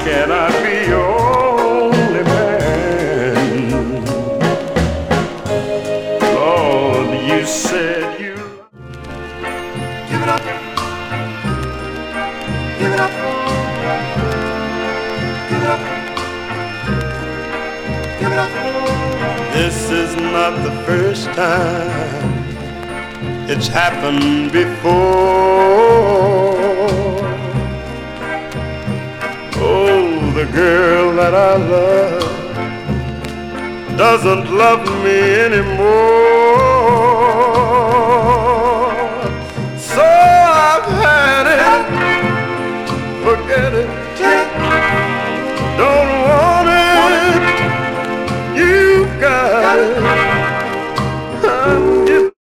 can I be your only man? Lord, you said you give it up, give it up, give it up, give it up. This is not the first time, it's happened before. Oh, the girl that I love doesn't love me anymore.